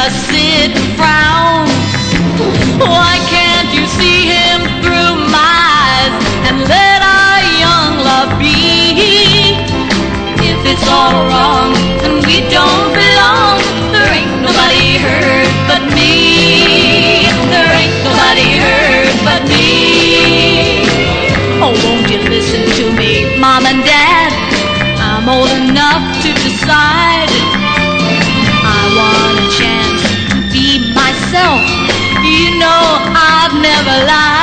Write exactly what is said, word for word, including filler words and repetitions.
just sit and frown. Why can't you see him through my eyes and let our young love be? If it's all wrong and we don't belong, there ain't nobody hurt but me. There ain't nobody hurt but me. Oh, won't you listen to me, Mom and Dad? I'm old enough to decide. I want a chance to be myself. You know I've never lied.